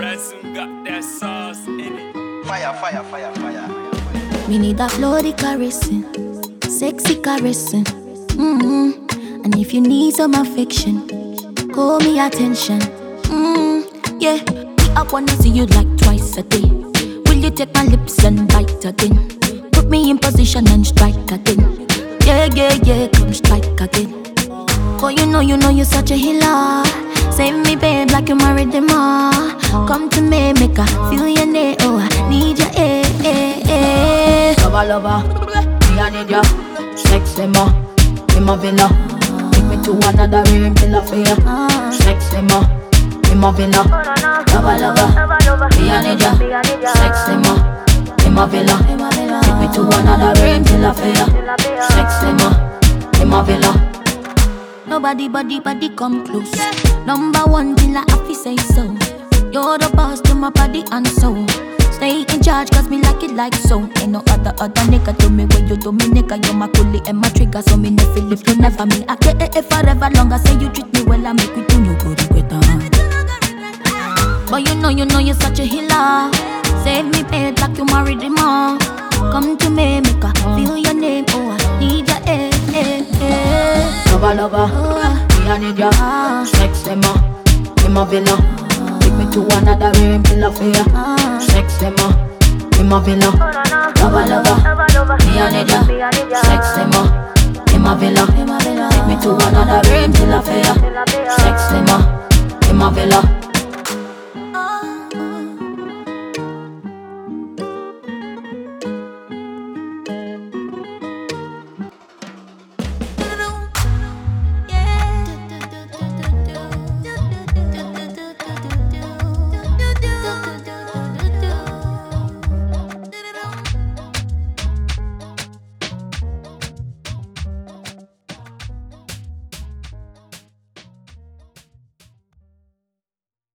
Soon got that sauce in it. Fire, fire, fire, fire. Me need that floaty caressing, sexy caressing. And if you need some affection, call me attention. Yeah, I wanna see you like twice a day. Will you take my lips and bite again? Put me in position and strike again. Yeah, yeah, yeah, come strike again. Boy, you know you're such a healer. Save me, babe, like you married them all. Come to me, make her feel your name. Oh, I need your Lover, lover, me I need ya. Sexy ma, in my villa. Take me to another room, villa for ya. Sexy ma, in my villa. Lover, lover, me I need ya. Sexy ma, in my villa. Take me to another room, villa for ya. Sexy ma, in my villa. Nobody, body, come close. Number one, villa, I fi say so. You're the boss to my body and soul. Stay in charge, cause me like it like so. Ain't no other nigga do me when you do me, nigga. You're my coolie and my trigger, so me never live to never me. I get it forever long, I say you treat me well, I make we do no good with But you know you're such a healer. Save me, babe, like you married him all. Come to me, make her feel your name. Oh, I need your Lover, lover, me I need ya. Sexy ma, in my villa. Take me to another room, villa for ya. Sexy ma, in my villa. Lover, lover, me I need ya. Sexy ma, in my villa. Take me to another room, villa for ya. Sexy ma, in my villa.